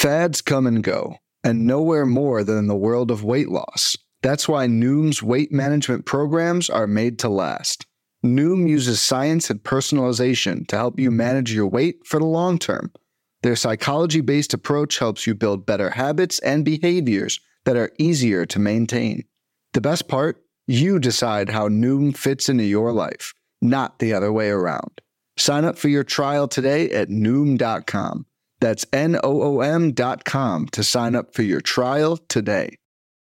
Fads come and go, and nowhere more than in the world of weight loss. That's why Noom's weight management programs are made to last. Noom uses science and personalization to help you manage your weight for the long term. Their psychology-based approach helps you build better habits and behaviors that are easier to maintain. The best part? You decide how Noom fits into your life, not the other way around. Sign up for your trial today at Noom.com. That's Noom.com to sign up for your trial today.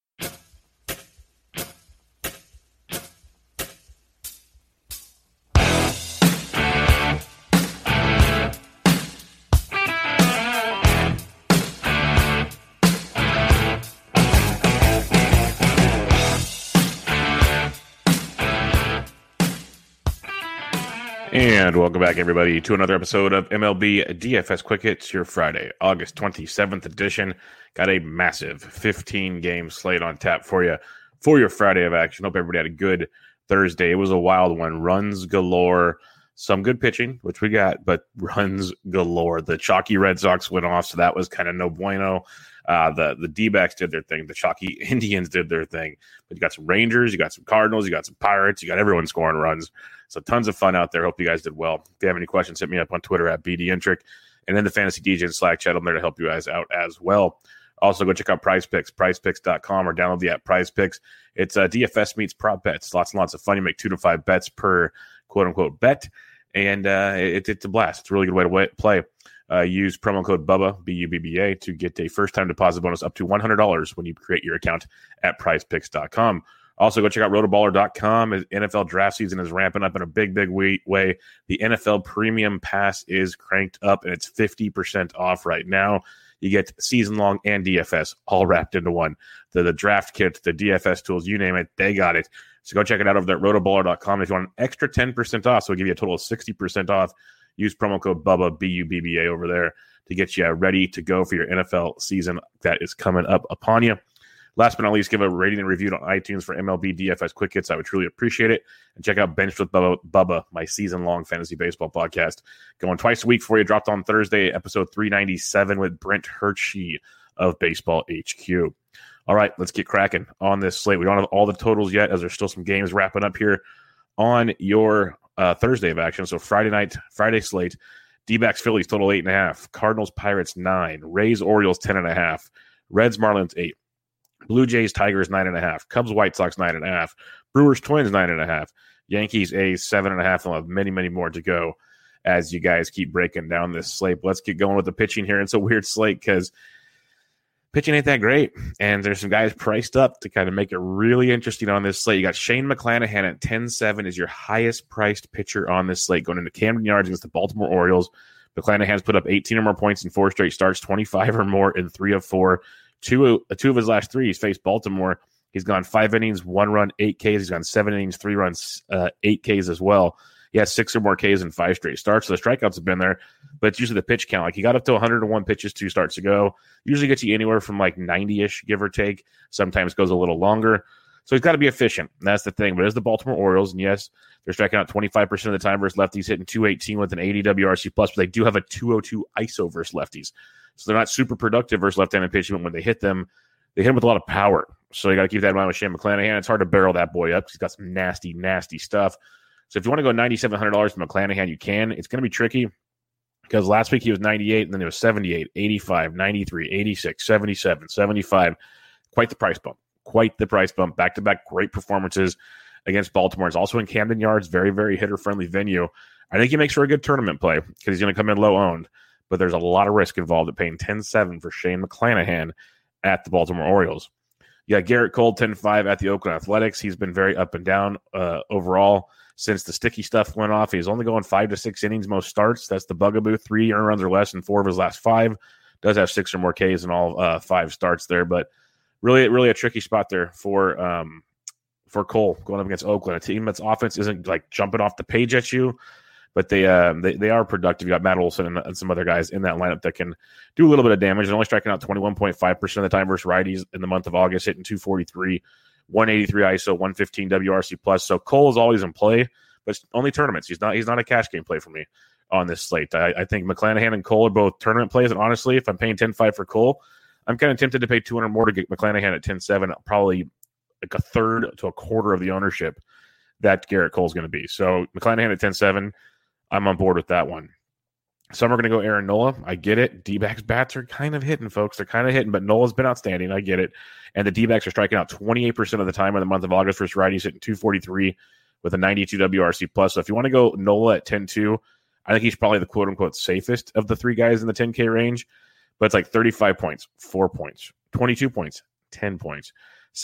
And welcome back, everybody, to another episode of MLB DFS Quick Hits, your Friday, August 27th edition. Got a massive 15-game slate on tap for you for your Friday of action. Hope everybody had a good Thursday. It was a wild one. Runs galore. Some good pitching, which we got, but runs galore. The chalky Red Sox went off, so that was kind of no bueno. The D-backs did their thing. The chalky Indians did their thing. But you got some Rangers, you got some Cardinals, you got some Pirates, you got everyone scoring runs. So tons of fun out there. Hope you guys did well. If you have any questions, hit me up on Twitter at BDintric. And then the Fantasy DJ and Slack chat, I'm there to help you guys out as well. Also, go check out Prize Picks, prizepicks.com, or download the app Prize Picks. It's DFS meets prop bets. Lots and lots of fun. You make 2 to 5 bets per quote-unquote bet. And it's a blast. It's a really good way to play. Use promo code BUBBA, B-U-B-B-A, to get a first-time deposit bonus up to $100 when you create your account at prizepicks.com. Also, go check out rotoballer.com. NFL draft season is ramping up in a big way. The NFL Premium Pass is cranked up, and it's 50% off right now. You get season-long and DFS all wrapped into one. The draft kit, the DFS tools, you name it, they got it. So go check it out over there at rotoballer.com. If you want an extra 10% off, so we'll give you a total of 60% off, use promo code BUBBA, B-U-B-B-A, over there to get you ready to go for your NFL season that is coming up upon you. Last but not least, give a rating and review on iTunes for MLB DFS Quick Hits. I would truly appreciate it. And check out Benched with Bubba, my season-long fantasy baseball podcast. Going twice a week for you. Dropped on Thursday, episode 397 with Brent Hershey of Baseball HQ. All right, let's get cracking on this slate. We don't have all the totals yet, as there's still some games wrapping up here on your Thursday of action. So Friday slate, D-backs Phillies total 8.5, Cardinals Pirates 9, Rays Orioles 10.5, Reds Marlins 8, Blue Jays Tigers 9.5, Cubs White Sox 9.5, Brewers Twins 9.5, Yankees A's 7.5. I'll have many more to go as you guys keep breaking down this slate. Let's get going with the pitching here. It's a weird slate because pitching ain't that great, and there's some guys priced up to kind of make it really interesting on this slate. You got Shane McClanahan at 10-7 is your highest priced pitcher on this slate, going into Camden Yards against the Baltimore Orioles. McClanahan's put up 18 or more points in 4 straight starts, 25 or more in 3 of 4. Two of his last 3, he's faced Baltimore. He's gone 5 innings, 1 run, 8 Ks. He's gone 7 innings, 3 runs, 8 Ks as well. He has 6 or more Ks in 5 straight starts. So the strikeouts have been there, but it's usually the pitch count. Like, he got up to 101 pitches 2 starts ago. Usually gets you anywhere from like 90-ish, give or take. Sometimes goes a little longer. So he's got to be efficient. That's the thing. But it's the Baltimore Orioles, and yes, they're striking out 25% of the time versus lefties, hitting 218 with an 80 WRC+, but they do have a 202 ISO versus lefties. So they're not super productive versus left-handed pitching, but when they hit them with a lot of power. So you got to keep that in mind with Shane McClanahan. It's hard to barrel that boy up. He's got some nasty stuff. So if you want to go $9,700 for McClanahan, you can. It's going to be tricky because last week he was 98, and then it was 78, 85, 93, 86, 77, 75. Quite the price bump. Back-to-back great performances against Baltimore. He's also in Camden Yards, very, very hitter-friendly venue. I think he makes for a good tournament play because he's going to come in low-owned, but there's a lot of risk involved at paying 10-7 for Shane McClanahan at the Baltimore Orioles. You got Garrett Cole, 10-5 at the Oakland Athletics. He's been very up and down overall since the sticky stuff went off. He's only going 5 to 6 innings most starts. That's the bugaboo. 3 earned runs or less in 4 of his last 5. Does have 6 or more Ks in all 5 starts there, but really a tricky spot there for Cole going up against Oakland, a team that's offense isn't like jumping off the page at you, but they are productive. You got Matt Olson and some other guys in that lineup that can do a little bit of damage. They're only striking out 21.5% of the time versus righties in the month of August, hitting 243, 183 ISO, 115 WRC+. So Cole is always in play, but it's only tournaments. He's not a cash game play for me. on this slate. I think McClanahan and Cole are both tournament plays, and honestly, if I'm paying 10-5 for Cole, I'm kind of tempted to pay $200 more to get McClanahan at 10-7, probably like a third to a quarter of the ownership that Garrett Cole's going to be. So McClanahan at 10-7, I'm on board with that one. Some are going to go Aaron Nola. I get it. D-backs bats are kind of hitting, folks. They're kind of hitting, but Nola's been outstanding. I get it. And the D-backs are striking out 28% of the time in the month of August versus righties, hitting 243 with a 92 WRC plus. So if you want to go Nola at 10-2, I think he's probably the quote-unquote safest of the three guys in the 10K range. But it's like 35 points, 4 points, 22 points, 10 points,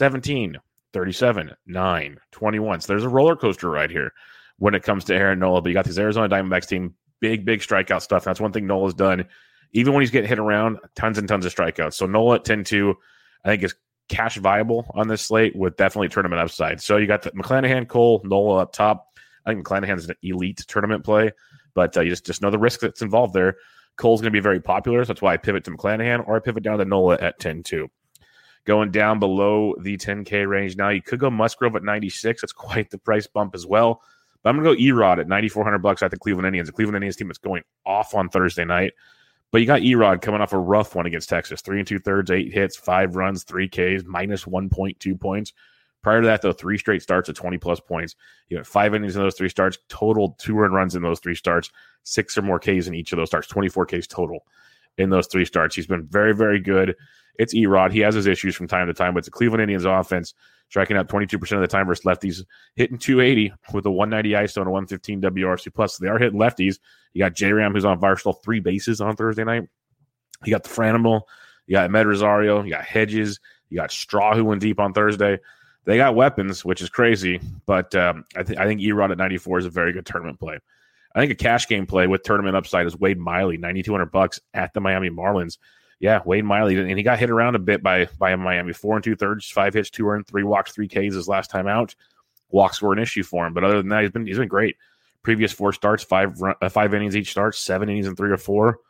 17, 37, 9, 21. So there's a roller coaster ride here when it comes to Aaron Nola. But you got this Arizona Diamondbacks team, big strikeout stuff. That's one thing Nola's done. Even when he's getting hit around, tons and tons of strikeouts. So Nola at 10-2, I think is cash viable on this slate with definitely tournament upside. So you got the McClanahan, Cole, Nola up top. I think McClanahan's an elite tournament play, but you just know the risk that's involved there. Cole's going to be very popular, so that's why I pivot to McClanahan, or I pivot down to Nola at 10-2. Going down below the 10K range now, you could go Musgrove at 96. That's quite the price bump as well. But I'm going to go Erod at $9,400 at the Cleveland Indians. The Cleveland Indians team that's going off on Thursday night. But you got Erod coming off a rough one against Texas. 3 2/3, 8 hits, 5 runs, 3 Ks, minus 1.2 points. Prior to that, though, 3 straight starts at 20-plus points. You got 5 innings in those 3 starts, total 2 earned runs in those 3 starts, 6 or more Ks in each of those starts, 24 Ks total in those 3 starts. He's been very, very good. It's Erod. He has his issues from time to time, but it's the Cleveland Indians offense striking out 22% of the time versus lefties, hitting 280 with a 190 ISO and a 115 WRC+. So they are hitting lefties. You got J-Ram, who's on fire, stole 3 bases on Thursday night. You got the Franimal. You got Med Rosario. You got Hedges. You got Straw, who went deep on Thursday. They got weapons, which is crazy, but I think Erod at 94 is a very good tournament play. I think a cash game play with tournament upside is Wade Miley, $9,200 at the Miami Marlins. Yeah, Wade Miley, and he got hit around a bit by Miami. 4 2/3, 5 hits, 2 earned, 3 walks, 3 Ks his last time out. Walks were an issue for him, but other than that, he's been great. Previous 4 starts, 5 innings each start, 7 innings in 3 or 4,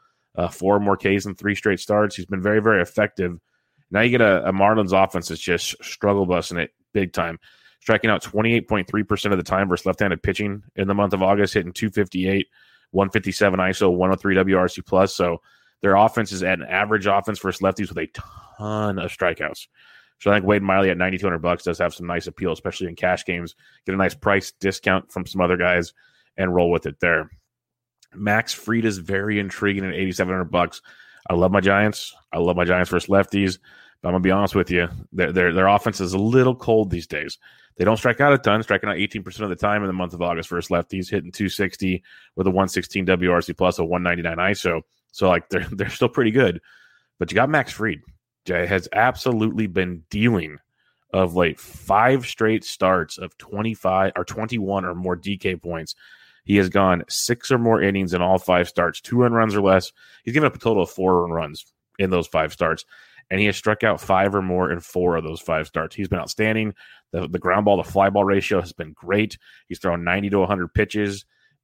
4 more Ks in 3 straight starts. He's been very, very effective. Now you get a Marlins offense that's just struggle busting it big time, striking out 28.3% of the time versus left-handed pitching in the month of August, hitting 258, 157 ISO, 103 WRC+. So their offense is at an average offense versus lefties with a ton of strikeouts. So I think Wade Miley at $9,200 does have some nice appeal, especially in cash games. Get a nice price discount from some other guys and roll with it there. Max Fried is very intriguing at $8,700. I love my Giants. I love my Giants versus lefties. But I'm going to be honest with you, their offense is a little cold these days. They don't strike out a ton, striking out 18% of the time in the month of August versus lefties, hitting 260 with a 116 WRC+, a 199 ISO. So, like, they're still pretty good. But you got Max Fried. Has absolutely been dealing of late 5 straight starts of 25 or 21 or more DK points. He has gone 6 or more innings in all 5 starts, 2 earned runs or less. He's given up a total of 4 earned runs in those 5 starts. And he has struck out 5 or more in 4 of those 5 starts. He's been outstanding. The ground ball to fly ball ratio has been great. He's thrown 90 to 100 pitches,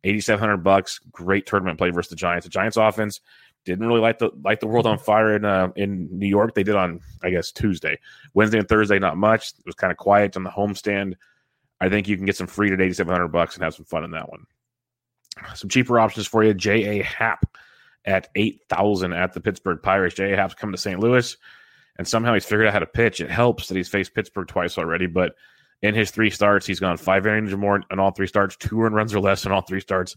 $8,700. Great tournament play versus the Giants. The Giants offense didn't really light the world on fire in New York. They did on, I guess, Tuesday. Wednesday and Thursday, not much. It was kind of quiet on the homestand. I think you can get some free at $8,700 and have some fun in that one. Some cheaper options for you. J.A. Happ at $8,000 at the Pittsburgh Pirates. J.A. Happ's come to St. Louis, and somehow he's figured out how to pitch. It helps that he's faced Pittsburgh twice already, but in his 3 starts, he's gone 5 innings or more in all 3 starts, 2 earned runs or less in all 3 starts,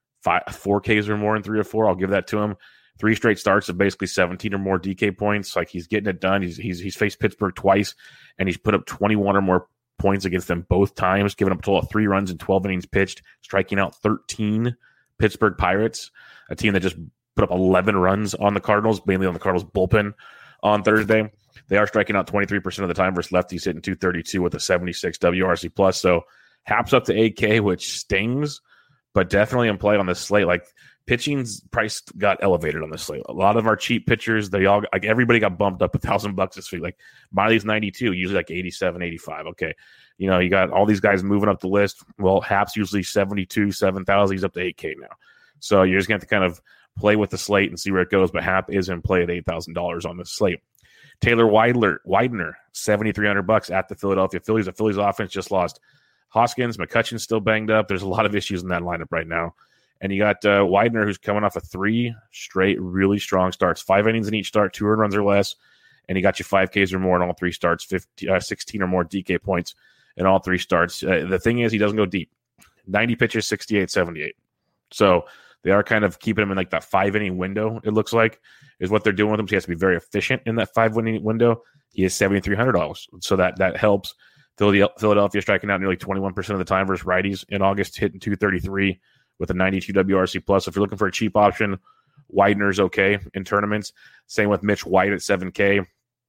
4 Ks or more in 3 or 4. I'll give that to him. 3 straight starts of basically 17 or more DK points. Like, he's getting it done. He's faced Pittsburgh twice, and he's put up 21 or more points against them both times, giving up a total of 3 runs in 12 innings pitched, striking out 13 Pittsburgh Pirates, a team that just put up 11 runs on the Cardinals, mainly on the Cardinals bullpen on Thursday. They are striking out 23% of the time versus lefties, hitting 232 with a 76 WRC+. So Haps up to 8K, which stings, but definitely in play on this slate. Like, pitching's price got elevated on this slate. A lot of our cheap pitchers, they all, like, everybody got bumped up $1,000 this week. Like, Miley's 92, usually like 87, 85. Okay. You know, you got all these guys moving up the list. Well, Haps usually 72, 7,000. He's up to 8K now. So you're just going to have to kind of play with the slate and see where it goes. But Hap is in play at $8,000 on this slate. Taylor Widener, $7,300 at the Philadelphia Phillies. The Phillies offense just lost Hoskins. McCutcheon's still banged up. There's a lot of issues in that lineup right now. And you got Widener, who's coming off of 3 straight really strong starts, 5 innings in each start, 2 earned runs or less. And he got you 5 Ks or more in all 3 starts, 16 or more DK points in all 3 starts. The thing is, he doesn't go deep. 90 pitches, 68, 78. So they are kind of keeping him in like that 5-inning window, it looks like, is what they're doing with him. So he has to be very efficient in that 5-inning window. He is $7,300. So that helps. Philadelphia striking out nearly 21% of the time versus righties in August, hitting 233 with a 92 WRC plus. So if you're looking for a cheap option, Widener's okay in tournaments. Same with Mitch White at 7K.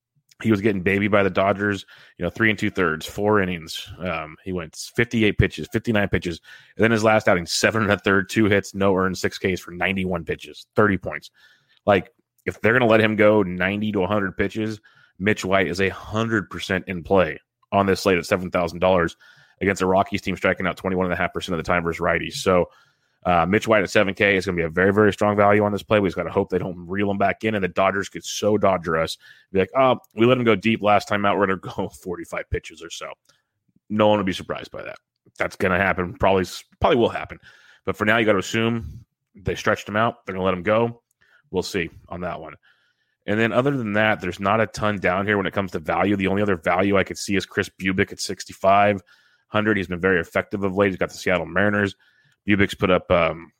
He was getting babied by the Dodgers, 3 2/3, 4 innings. He went 58 pitches, 59 pitches. And then his last outing, 7 1/3, 2 hits, no earned, 6 Ks for 91 pitches, 30 points. Like, if they're going to let him go 90 to 100 pitches, Mitch White is 100% in play on this slate at $7,000 against a Rockies team striking out 21.5% of the time versus righties. So Mitch White at 7K is going to be a very, very strong value on this play. We just got to hope they don't reel him back in, and the Dodgers could so Dodger us. Be like, oh, we let him go deep last time out. We're going to go 45 pitches or so. No one would be surprised by that. That's going to happen. Probably will happen. But for now, you got to assume they stretched him out. They're going to let him go. We'll see on that one. And then other than that, there's not a ton down here when it comes to value. The only other value I could see is Chris Bubic at 6,500. He's been very effective of late. He's got the Seattle Mariners. Bubic's put up,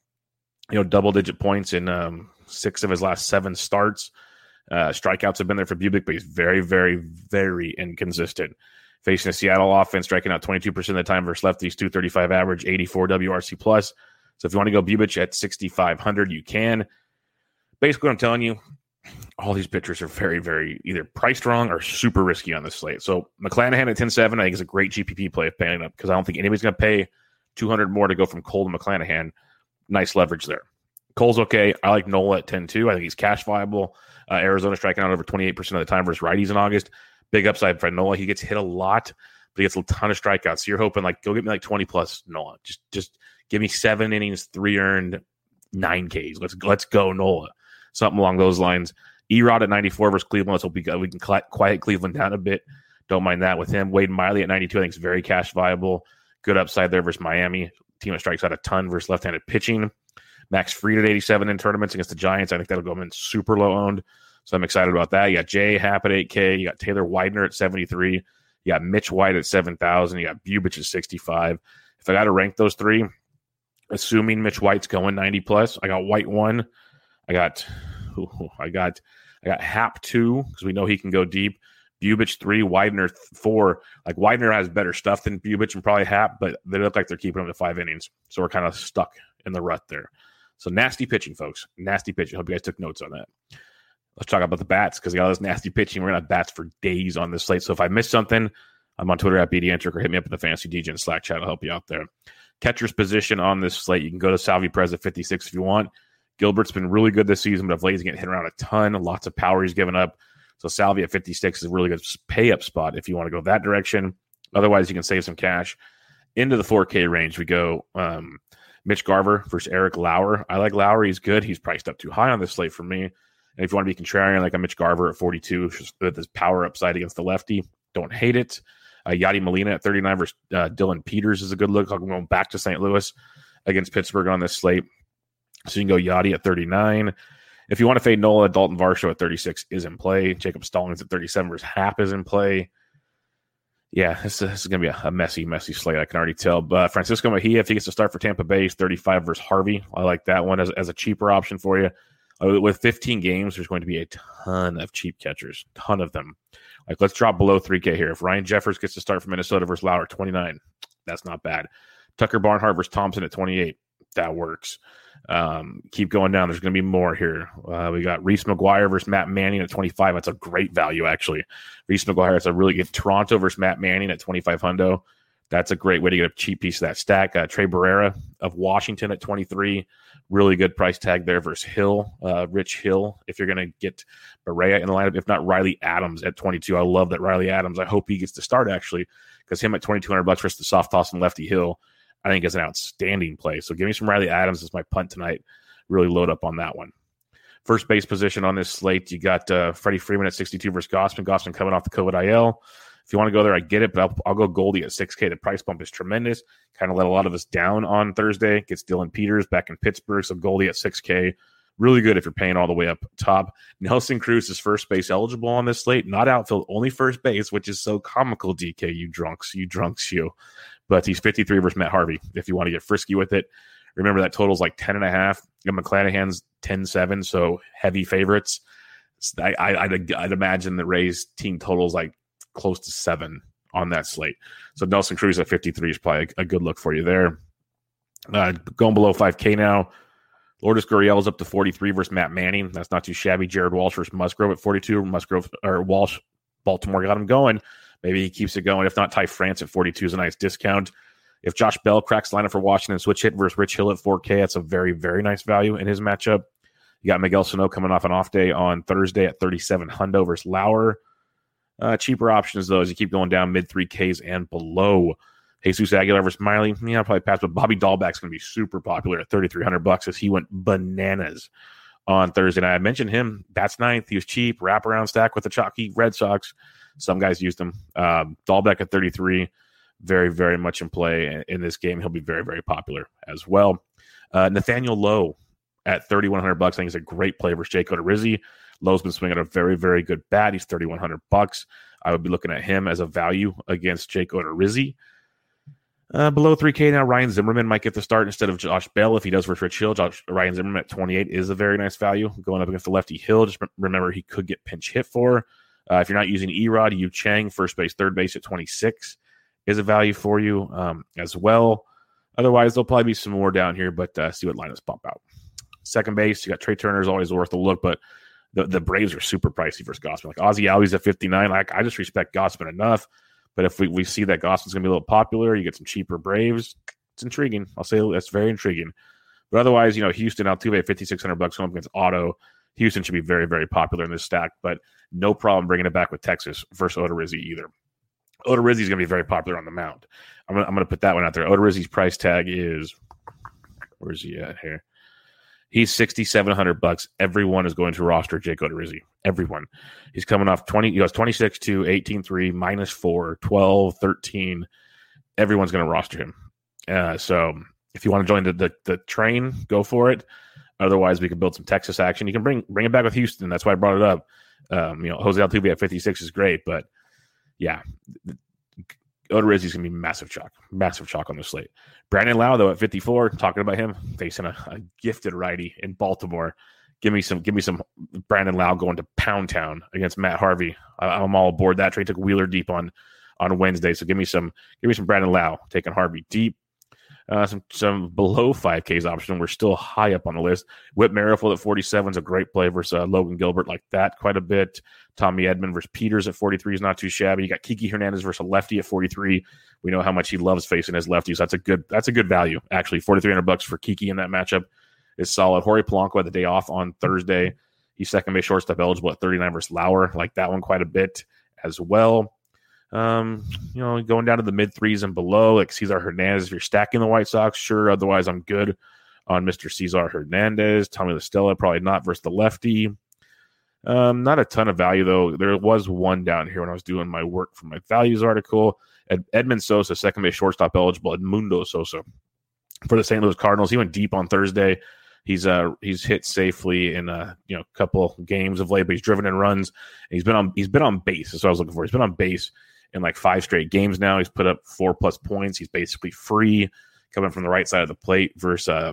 double-digit points in 6 of his last 7 starts. Strikeouts have been there for Bubic, but he's very, very, very inconsistent. Facing a Seattle offense, striking out 22% of the time versus lefties, 235 average, 84 WRC plus. So if you want to go Bubic at 6,500, you can. Basically, what I'm telling you, all these pitchers are very, very either priced wrong or super risky on this slate. So McClanahan at 10-7, I think is a great GPP play if paying up because I don't think anybody's going to pay $200 more to go from Cole to McClanahan. Nice leverage there. Cole's okay. I like Nola at 10-2. I think he's cash viable. Arizona striking out over 28% of the time versus righties in August. Big upside for Nola. He gets hit a lot, but he gets a ton of strikeouts. So you're hoping go get me 20 plus Nola. Just give me 7 innings, 3 earned, 9 Ks. Let's go Nola. Something along those lines. Erod at 94 versus Cleveland. Let's hope we can quiet Cleveland down a bit. Don't mind that with him. Wade Miley at 92, I think is very cash viable. Good upside there versus Miami. Team that strikes out a ton versus left-handed pitching. Max Fried at 87 in tournaments against the Giants. I think that'll go in super low owned. So I'm excited about that. You got Jay Happ at 8K. You got Taylor Widener at 73. You got Mitch White at 7,000. You got Bubic at 65. If I got to rank those 3, assuming Mitch White's going 90 plus, I got White 1. I got Happ 2 because we know he can go deep. Bubic 3, Widener 4. Like Widener has better stuff than Bubic and probably Happ, but they look like they're keeping him to 5 innings. So we're kind of stuck in the rut there. So nasty pitching, folks. Nasty pitching. Hope you guys took notes on that. Let's talk about the bats because they got all this nasty pitching. We're going to have bats for days on this slate. So if I missed something, I'm on Twitter at BDentric or hit me up in the Fantasy DJ and Slack chat. I'll help you out there. Catcher's position on this slate. You can go to Salvi Perez at 56 if you want. Gilbert's been really good this season, but of late he's getting hit around a ton. Lots of power he's given up. So Salvi at 56 is a really good pay-up spot if you want to go that direction. Otherwise, you can save some cash. Into the 4K range, we go Mitch Garver versus Eric Lauer. I like Lauer. He's good. He's priced up too high on this slate for me. And if you want to be contrarian, like a Mitch Garver at 42 with his power upside against the lefty, don't hate it. Yadi Molina at 39 versus Dylan Peters is a good look. I'm going back to St. Louis against Pittsburgh on this slate. So you can go Yadi at 39. If you want to fade Nola, Dalton Varsho at 36 is in play. Jacob Stallings at 37 versus Happ is in play. Yeah, this is going to be a messy, messy slate. I can already tell. But Francisco Mejia, if he gets to start for Tampa Bay, is 35 versus Harvey. I like that one as a cheaper option for you. With 15 games, there's going to be a ton of cheap catchers, ton of them. Like, let's drop below 3K here. If Ryan Jeffers gets to start for Minnesota versus Lauer, 29, that's not bad. Tucker Barnhart versus Thompson at 28, that works. Keep going down. There's going to be more here. We got Reese McGuire versus Matt Manning at 25. That's a great value, actually. Reese McGuire is a really good. Toronto versus Matt Manning at 25 hundo. That's a great way to get a cheap piece of that stack. Trey Barrera of Washington at 23. Really good price tag there versus Hill, Rich Hill, if you're going to get Barrera in the lineup. If not, Riley Adams at 22. I love that Riley Adams. I hope he gets to start, actually, because him at $2,200 versus the soft toss and lefty Hill, I think is an outstanding play. So give me some Riley Adams as my punt tonight. Really load up on that one. First base position on this slate, you got Freddie Freeman at 62 versus Gausman. Gausman coming off the COVID IL. If you want to go there, I get it, but I'll go Goldie at 6K. The price bump is tremendous. Kind of let a lot of us down on Thursday. Gets Dylan Peters back in Pittsburgh, so Goldie at 6K. Really good if you're paying all the way up top. Nelson Cruz is first base eligible on this slate. Not outfield, only first base, which is so comical, DK, you drunks, you. But he's 53 versus Matt Harvey if you want to get frisky with it. Remember that total's like 10.5. McClanahan's 10-7, so heavy favorites. I'd imagine the Rays team total's like close to 7 on that slate. So Nelson Cruz at 53 is probably a good look for you there. Going below 5K now. Lourdes Gurriel's up to 43 versus Matt Manning. That's not too shabby. Jared Walsh versus Musgrove at 42. Walsh, Baltimore got him going. Maybe he keeps it going. If not, Ty France at 42 is a nice discount. If Josh Bell cracks lineup for Washington, switch hit versus Rich Hill at 4K. That's a very, very nice value in his matchup. You got Miguel Sano coming off an off day on Thursday at 37 hundo versus Lauer. Cheaper options, though, as you keep going down mid 3Ks and below. Jesus Aguilar versus Miley. Yeah, I'll probably pass, but Bobby Dahlback's going to be super popular at $3,300 as he went bananas on Thursday night. I mentioned him. Bats ninth. He was cheap. Wraparound stack with the chalky Red Sox. Some guys used him. Dahlback at 33. Very, very much in play in this game. He'll be very, very popular as well. Nathaniel Lowe at $3,100. I think he's a great play versus Jake Odorizzi. Lowe's been swinging a very, very good bat. He's $3,100. I would be looking at him as a value against Jake Odorizzi. Below 3K now, Ryan Zimmerman might get the start instead of Josh Bell if he does versus Rich Hill. Ryan Zimmerman at 28 is a very nice value. Going up against the lefty Hill, just remember he could get pinch hit for. If you're not using Erod, Yu Chang, first base, third base at 26 is a value for you as well. Otherwise, there'll probably be some more down here, but see what lineups pop out. Second base, you got Trey Turner is always worth a look, but the Braves are super pricey versus Gausman. Like Ozzie Albies at 59. I just respect Gausman enough. But if we see that Gausman's going to be a little popular, you get some cheaper Braves, it's intriguing. I'll say that's very intriguing. But otherwise, Houston, Altuve at $5,600 going up against Otto. Houston should be very, very popular in this stack, but no problem bringing it back with Texas versus Odorizzi either. Odorizzi is going to be very popular on the mound. I'm going to put that one out there. Odorizzi's price tag is, where's he at here? He's $6,700. Everyone is going to roster Jake Odorizzi. Everyone. He's coming off 20. He goes 26-2, 18-3, -4, 12, 13. Everyone's going to roster him. So if you want to join the train, go for it. Otherwise, we can build some Texas action. You can bring it back with Houston. That's why I brought it up. Jose Altuve at 56 is great, but yeah, Odorizzi's going to be massive chalk on the slate. Brandon Lau, though, at 54, talking about him, facing a gifted righty in Baltimore. Give me some Brandon Lau going to Pound Town against Matt Harvey. I'm all aboard that trade. Took Wheeler deep on Wednesday, so give me some Brandon Lau taking Harvey deep. Some below 5K's option. We're still high up on the list. Whit Merrifield at 47 is a great play versus Logan Gilbert, like that quite a bit. Tommy Edman versus Peters at 43 is not too shabby. You got Kiki Hernandez versus a lefty at 43. We know how much he loves facing his lefties. That's a good value actually. $4,300 for Kiki in that matchup is solid. Jorge Polanco had the day off on Thursday. He's second base shortstop eligible at 39 versus Lauer. Like that one quite a bit as well. Going down to the mid threes and below, like Cesar Hernandez. If you're stacking the White Sox, sure. Otherwise, I'm good on Mr. Cesar Hernandez. Tommy La Stella, probably not versus the lefty. Not a ton of value, though. There was one down here when I was doing my work for my values article. Edmund Sosa, second base shortstop eligible. Edmundo Sosa for the St. Louis Cardinals. He went deep on Thursday. He's hit safely in a couple games of late, but he's driven in runs. And he's been on base. That's what I was looking for. He's been on base in like 5 straight games now. He's put up 4+ points. He's basically free coming from the right side of the plate versus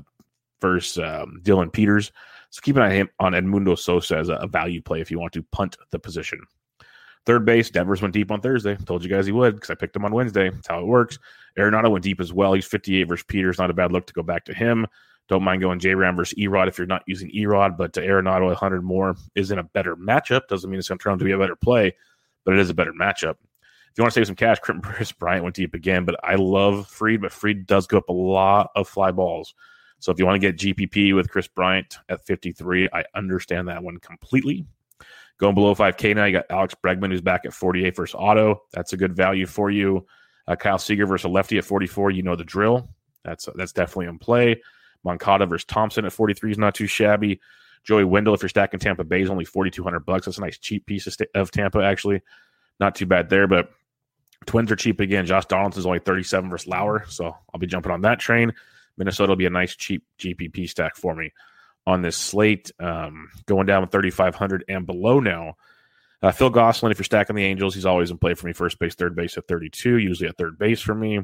Dylan Peters. So keep an eye on Edmundo Sosa as a value play if you want to punt the position. Third base, Devers went deep on Thursday. Told you guys he would because I picked him on Wednesday. That's how it works. Arenado went deep as well. He's 58 versus Peters. Not a bad look to go back to him. Don't mind going J-Ram versus Erod if you're not using Erod, but Arenado 100 more is in a better matchup. Doesn't mean it's going to turn out to be a better play, but it is a better matchup. If you want to save some cash, Chris Bryant went deep again, but I love Fried, but Fried does go up a lot of fly balls. So if you want to get GPP with Chris Bryant at 53, I understand that one completely. Going below 5K now, you got Alex Bregman, who's back at 48 versus Otto. That's a good value for you. Kyle Seager versus a lefty at 44. You know the drill. That's definitely in play. Moncada versus Thompson at 43 is not too shabby. Joey Wendell, if you're stacking Tampa Bay, is only $4,200. That's a nice cheap piece of Tampa, actually. Not too bad there, but Twins are cheap again. Josh Donaldson's only 37 versus Lauer, so I'll be jumping on that train. Minnesota will be a nice, cheap GPP stack for me on this slate. Going down with 3,500 and below now. Phil Gosselin, if you're stacking the Angels, he's always in play for me. First base, third base at 32, usually at third base for me.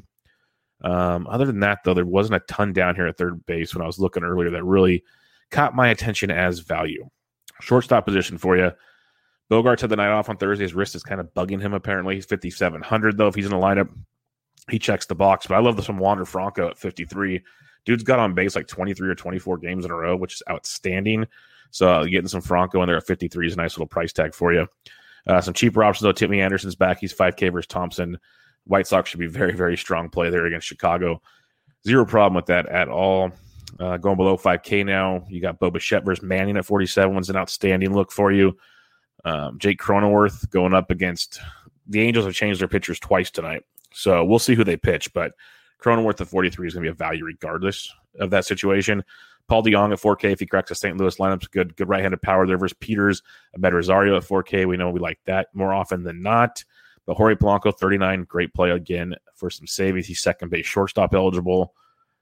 Other than that, though, there wasn't a ton down here at third base when I was looking earlier that really caught my attention as value. Shortstop position for you. Bogarts had the night off on Thursday. His wrist is kind of bugging him, apparently. He's 5,700, though. If he's in the lineup, he checks the box. But I love this from Wander Franco at 53. Dude's got on base like 23 or 24 games in a row, which is outstanding. So getting some Franco in there at 53 is a nice little price tag for you. Some cheaper options, though. Timmy Anderson's back. He's 5K versus Thompson. White Sox should be very, very strong play there against Chicago. Zero problem with that at all. Going below 5K now, you got Bo Bichette versus Manning at 47. One's an outstanding look for you. Jake Cronenworth going up against the Angels have changed their pitchers twice tonight. So we'll see who they pitch, but Cronenworth at 43 is going to be a value regardless of that situation. Paul DeJong at 4K if he cracks the St. Louis lineups. Good right-handed power there versus Peters. Ahmed Rosario at 4K. We know we like that more often than not. But Jorge Polanco, 39, great play again for some saves. He's second base shortstop eligible.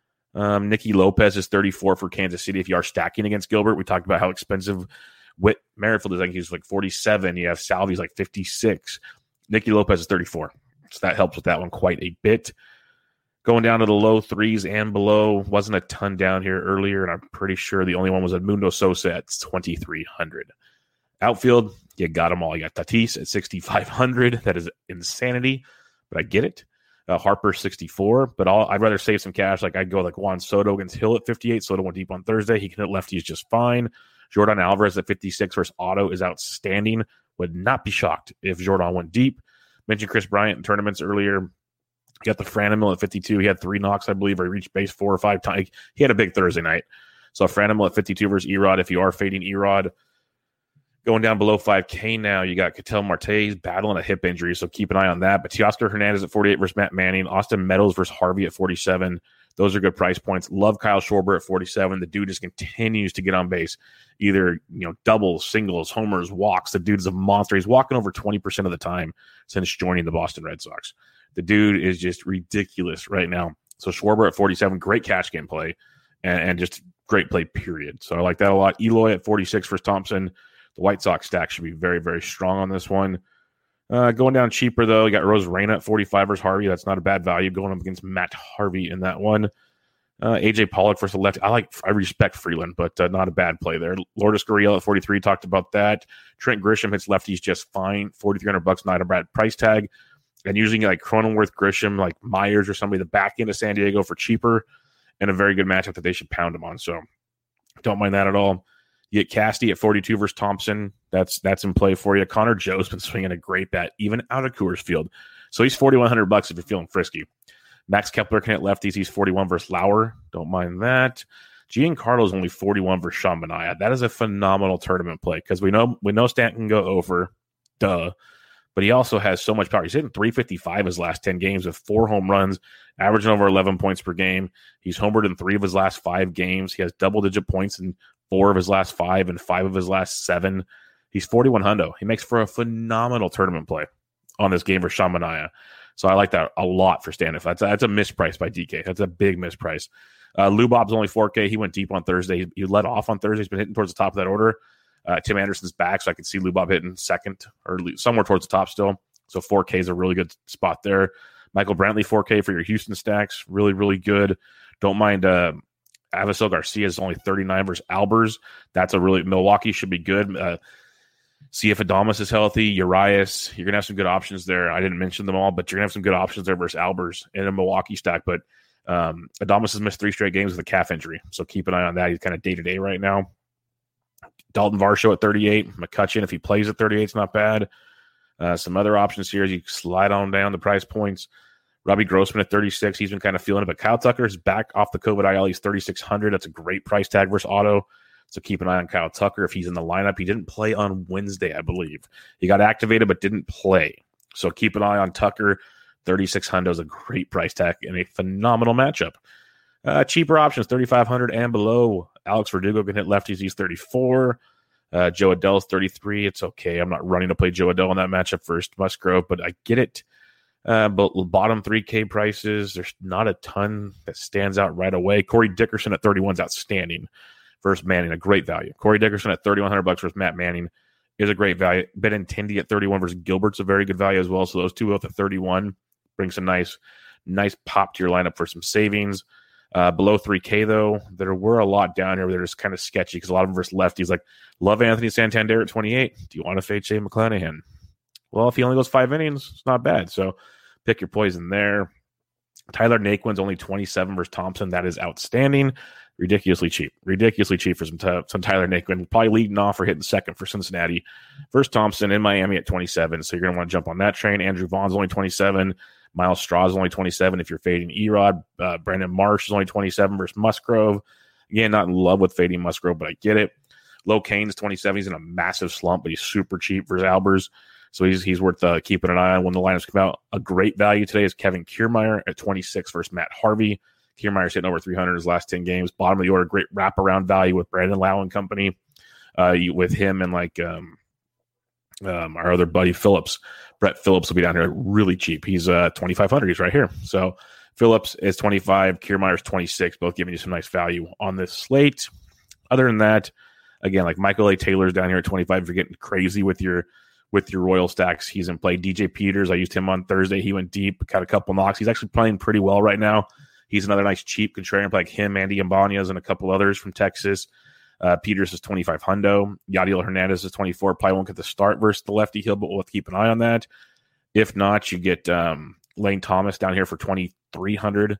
Nicky Lopez is 34 for Kansas City. If you are stacking against Gilbert, we talked about how expensive Whit Merrifield is. I think he's like 47. You have Salvi's like 56. Nicky Lopez is 34. So that helps with that one quite a bit. Going down to the low threes and below. Wasn't a ton down here earlier, and I'm pretty sure the only one was Edmundo Sosa at 2,300. Outfield, you got them all. You got Tatis at 6,500. That is insanity, but I get it. Harper 64, but I'd rather save some cash. Like I'd go like Juan Soto against Hill at 58. Soto went deep on Thursday. He can hit lefties just fine. Jordan Alvarez at 56 versus Otto is outstanding. Would not be shocked if Jordan went deep. Mentioned Chris Bryant in tournaments earlier. You got the Franmil at 52. He had 3 knocks, I believe, or he reached base 4 or 5 times. He had a big Thursday night. So Franmil at 52 versus Erod. If you are fading Erod, going down below 5K now, you got Ketel Marte battling a hip injury, so keep an eye on that. But Teoscar Hernandez at 48 versus Matt Manning. Austin Meadows versus Harvey at 47. Those are good price points. Love Kyle Schwarber at 47. The dude just continues to get on base. Either doubles, singles, homers, walks. The dude's a monster. He's walking over 20% of the time since joining the Boston Red Sox. The dude is just ridiculous right now. So Schwarber at 47, great cash game play, and just great play, period. So I like that a lot. Eloy at 46 versus Thompson. The White Sox stack should be very, very strong on this one. Going down cheaper, though, you got Rose Reina at 45 versus Harvey. That's not a bad value going up against Matt Harvey in that one. AJ Pollock versus the left. I respect Freeland, but not a bad play there. Lourdes Gurriel at 43, talked about that. Trent Grisham hits lefties just fine. $4,300, not a bad price tag. And using like Cronenworth, Grisham, like Myers or somebody, the back end of San Diego for cheaper, and a very good matchup that they should pound him on. So don't mind that at all. You get Casty at 42 versus Thompson. That's in play for you. Connor Joe's been swinging a great bat, even out of Coors Field. So he's $4,100 if you're feeling frisky. Max Kepler can hit lefties. He's 41 versus Lauer. Don't mind that. Giancarlo's only 41 versus Sean Manaea. That is a phenomenal tournament play because we know Stanton can go over. Duh. But he also has so much power. He's hitting 355 his last 10 games with 4 home runs, averaging over 11 points per game. He's homered in 3 of his last 5 games. He has double-digit points in 4 of his last 5 and 5 of his last 7. He's 41 hundo. He makes for a phenomenal tournament play on this game for Sean Manaea. So I like that a lot for Stanton. That's a misprice by DK. That's a big misprice. Lubob's only 4K. He went deep on Thursday. He led off on Thursday. He's been hitting towards the top of that order. Tim Anderson's back, so I can see Lubob hitting second or somewhere towards the top still. So 4K is a really good spot there. Michael Brantley, 4K for your Houston stacks. Really, really good. Don't mind Avisel Garcia is only 39 versus Albers. That's a really – Milwaukee should be good. See if Adames is healthy. Urias, you're going to have some good options there. I didn't mention them all, but you're going to have some good options there versus Albers in a Milwaukee stack. But Adames has missed 3 straight games with a calf injury, so keep an eye on that. He's kind of day-to-day right now. Dalton Varsho at 38. McCutcheon, if he plays at 38, it's not bad. Some other options here as you slide on down the price points. Robbie Grossman at 36. He's been kind of feeling it, but Kyle Tucker is back off the COVID IL. He's 3,600. That's a great price tag versus Otto. So keep an eye on Kyle Tucker if he's in the lineup. He didn't play on Wednesday, I believe. He got activated but didn't play. So keep an eye on Tucker. 3,600 is a great price tag and a phenomenal matchup. Cheaper options, 3,500 and below. Alex Verdugo can hit lefties. He's 34. Joe Adell's 33. It's okay. I'm not running to play Joe Adell in that matchup versus Musgrove, but I get it. But bottom 3K prices, there's not a ton that stands out right away. Corey Dickerson at 31 is outstanding versus Manning, a great value. Corey Dickerson at $3,100 versus Matt Manning is a great value. Benintendi at 31 versus Gilbert's a very good value as well. So those two both at 31 bring some nice pop to your lineup for some savings. Below 3K, though, there were a lot down here where they're just kind of sketchy because a lot of them versus lefties. Like, love Anthony Santander at 28. Do you want to fade Shane McClanahan? Well, if he only goes 5 innings, it's not bad. So pick your poison there. Tyler Naquin's only 27 versus Thompson. That is outstanding. Ridiculously cheap for some Tyler Naquin. Probably leading off or hitting second for Cincinnati versus Thompson in Miami at 27. So you're going to want to jump on that train. Andrew Vaughn's only 27. Miles Straw is only 27 if you're fading Erod. Brandon Marsh is only 27 versus Musgrove. Again, not in love with fading Musgrove, but I get it. Low Kane's 27. He's in a massive slump, but he's super cheap versus Albers. So he's worth keeping an eye on when the lineups come out. A great value today is Kevin Kiermaier at 26 versus Matt Harvey. Kiermaier's hitting over 300 in his last 10 games. Bottom of the order, great wraparound value with Brandon Lau and company. With him and our other buddy Phillips. Brett Phillips will be down here really cheap. He's 2,500. He's right here. So Phillips is 25. Kiermaier's 26. Both giving you some nice value on this slate. Other than that, again, like Michael A. Taylor's down here at 25. If you're getting crazy with your Royal stacks, he's in play. DJ Peters, I used him on Thursday. He went deep, got a couple knocks. He's actually playing pretty well right now. He's another nice cheap contrarian play like him, Andy Ibanez, and a couple others from Texas. Peters is 25 hundo. Yadiel Hernandez is 24. Probably won't get the start versus the lefty hill, but we'll have to keep an eye on that. If not, you get Lane Thomas down here for 2,300.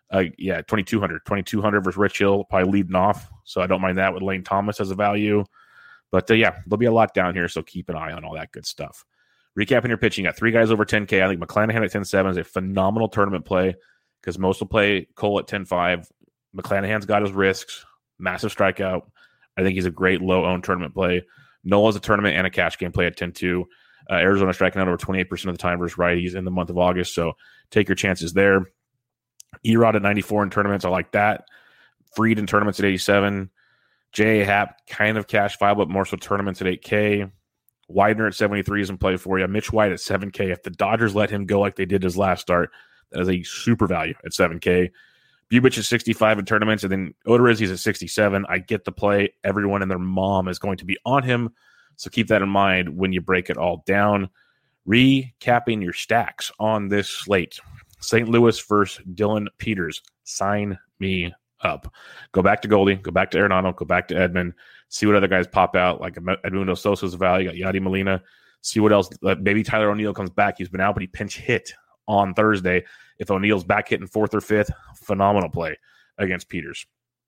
2,200. 2,200 versus Rich Hill, probably leading off. So I don't mind that with Lane Thomas as a value. But there'll be a lot down here, so keep an eye on all that good stuff. Recapping your pitching, you got 3 guys over 10K. I think McClanahan at 10.7 is a phenomenal tournament play because most will play Cole at 10.5. McClanahan's got his risks, massive strikeout. I think he's a great low-owned tournament play. Nola's a tournament and a cash game play at 10.2. Arizona striking out over 28% of the time versus righties in the month of August, so take your chances there. Erod at 94 in tournaments, I like that. Freed in tournaments at 87. J.A. Happ, kind of cash file, but more so tournaments at 8K. Widener at 73 is in play for you. Mitch White at 7K. If the Dodgers let him go like they did his last start, that is a super value at 7K. Bubich is 65 in tournaments, and then Odorizzi's at 67. I get the play. Everyone and their mom is going to be on him, so keep that in mind when you break it all down. Recapping your stacks on this slate. St. Louis versus Dylan Peters. Sign me up. Go back to Goldie. Go back to Arenado. Go back to Edman. See what other guys pop out, like Edmundo Sosa's value. You got Yadi Molina. See what else. Maybe Tyler O'Neill comes back. He's been out, but he pinch hit on Thursday. If O'Neill's back hitting 4th or 5th, phenomenal play against Peters.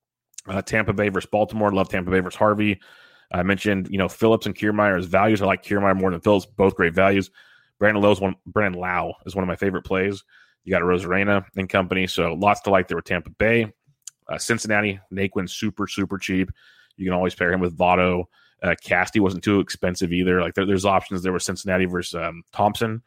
Tampa Bay versus Baltimore. Love Tampa Bay versus Harvey. I mentioned, Phillips and Kiermaier's values. I like Kiermaier more than Phillips. Both great values. Brandon Lau is one of my favorite plays. You got a Rosarena and company, so lots to like there with Tampa Bay. Cincinnati, Naquin, super, super cheap. You can always pair him with Votto. Casty wasn't too expensive either. Like there's options there with Cincinnati versus Thompson.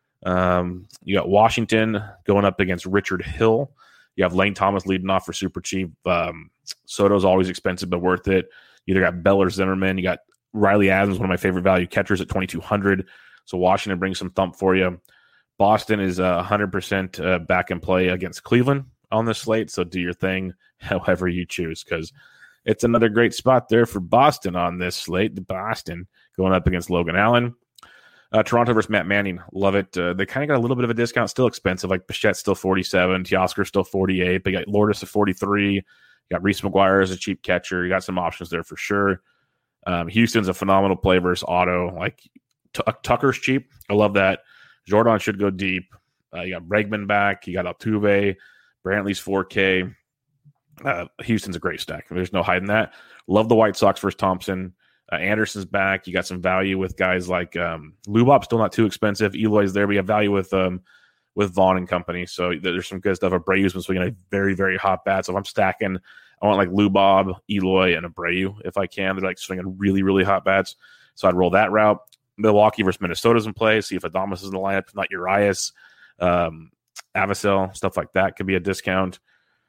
You got Washington going up against Richard Hill. You have Lane Thomas leading off for super cheap. Soto's always expensive but worth it. You either got Bell or Zimmerman. You got Riley Adams, one of my favorite value catchers at 2,200. So Washington brings some thump for you. Boston is 100% back in play against Cleveland on this slate. So do your thing however you choose, because it's another great spot there for Boston on this slate. The Boston going up against Logan Allen. Toronto versus Matt Manning. Love it. They kind of got a little bit of a discount. Still expensive. Like Bichette's still 47. Teoscar's still 48. But you got Lourdes at 43. You got Reese McGuire as a cheap catcher. You got some options there for sure. Houston's a phenomenal play versus Otto. Like Tucker's cheap. I love that. Jordan should go deep. You got Bregman back. You got Altuve. Brantley's 4K. Houston's a great stack. There's no hiding that. Love the White Sox versus Thompson. Anderson's back. You got some value with guys like Lubop, still not too expensive. Eloy's there. We have value with Vaughn and company. So there's some good stuff. Abreu's been swinging a very, very hot bat. So if I'm stacking, I want like Lubob, Eloy, and Abreu if I can. They're like swinging really, really hot bats. So I'd roll that route. Milwaukee versus Minnesota's in play. See if Adames is in the lineup. If not, Urias, Avicel, stuff like that could be a discount.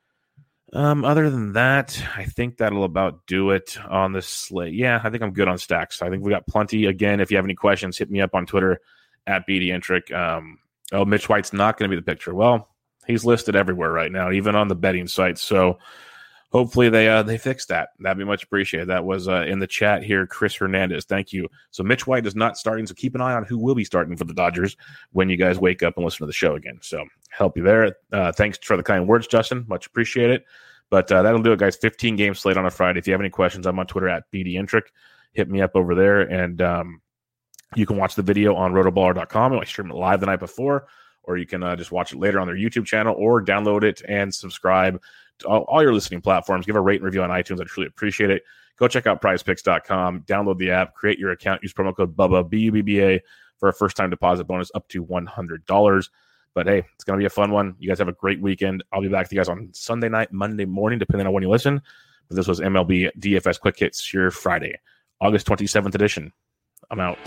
Other than that, I think that'll about do it on this slate. Yeah, I think I'm good on stacks. I think we got plenty. Again, if you have any questions, hit me up on Twitter at BDentric. Oh, Mitch White's not going to be the picture. Well, he's listed everywhere right now, even on the betting sites. So hopefully they fix that. That'd be much appreciated. That was in the chat here, Chris Hernandez. Thank you. So Mitch White is not starting, so keep an eye on who will be starting for the Dodgers when you guys wake up and listen to the show again. So help you there. Thanks for the kind words, Justin. Much appreciate it. But that'll do it, guys. 15 game slate on a Friday. If you have any questions, I'm on Twitter at BDintric. Hit me up over there, and you can watch the video on rotoballer.com. I stream it live the night before, or you can just watch it later on their YouTube channel, or download it and subscribe to all your listening platforms. Give a rate and review on iTunes. I truly appreciate it. Go check out prizepicks.com. Download the app. Create your account. Use promo code BUBBA, BUBBA, for a first-time deposit bonus up to $100. But, hey, it's going to be a fun one. You guys have a great weekend. I'll be back with you guys on Sunday night, Monday morning, depending on when you listen. But this was MLB DFS Quick Hits, your Friday, August 27th edition. I'm out.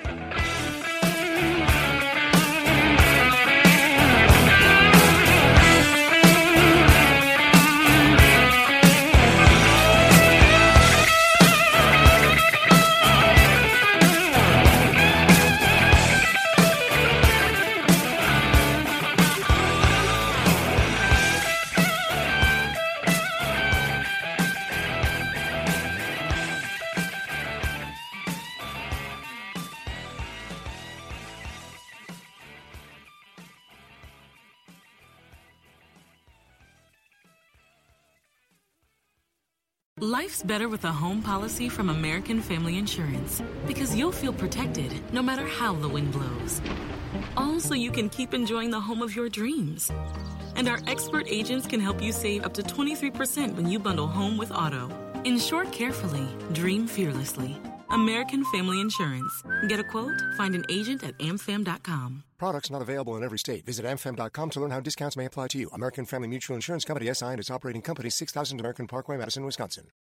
Life's better with a home policy from American Family Insurance, because you'll feel protected no matter how the wind blows. All so you can keep enjoying the home of your dreams. And our expert agents can help you save up to 23% when you bundle home with auto. Insure carefully, dream fearlessly. American Family Insurance. Get a quote? Find an agent at amfam.com. Products not available in every state. Visit amfam.com to learn how discounts may apply to you. American Family Mutual Insurance Company, SI, and its operating company, 6000 American Parkway, Madison, Wisconsin.